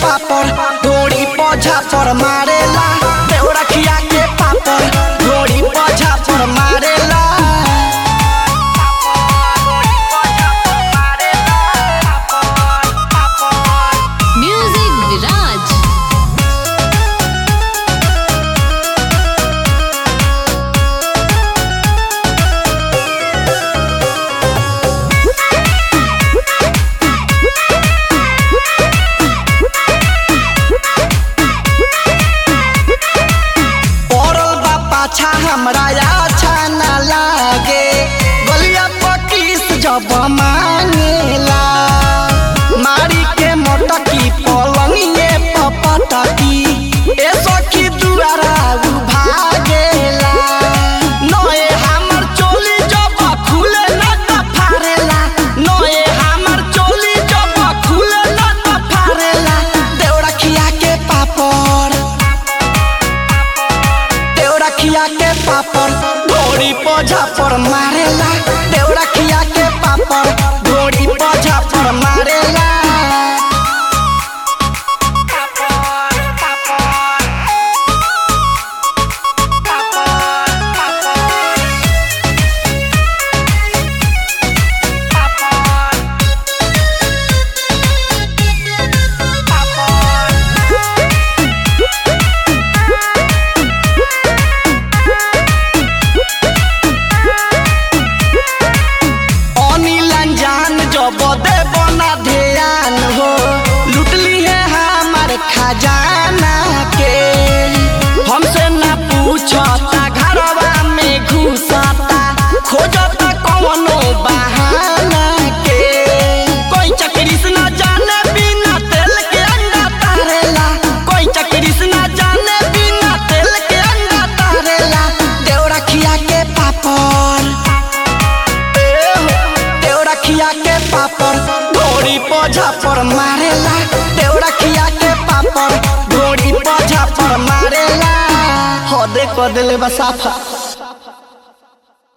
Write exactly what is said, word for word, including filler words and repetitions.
पापड़ घोड़ी पौझा पर मारेला देवरा खिया के पापड़ घोड़ी पौझा पर मारेला। म्यूजिक विराज। अच्छा हमरा अच्छा न लागे गलिया पकीस जब मांगेला मारी के मोटकी पलंगिए पपटकी ए सखी दुआरा भागेला नए हमर चोली जब खुले न त फारेला नए हमर चोली जब खुले न त फारेला देवरा खिया के पापड़ खिया के पापड़ घोड़ी पौझा पर मारेला देवरा खिया के पापड़ घोड़ी पौझा पर मारेला। बदे बना ध्यान हो लुटली है हमारे खजाना के हमसे ना पूछता घरवा में घुसता खोजता कौनो बहाना के कोई चक्री से ना जाने बिना तेल के अंडा तारेला कोई चक्री से ना जाने बिना तेल के अंडा तारेला देवरा खिया के पापड़ खिया के पापड़ घोड़ी पौझा पर मारेला देवरा खिया के पापड़ घोड़ी पौझा पर मारेला हो दे को दिले बसाफा।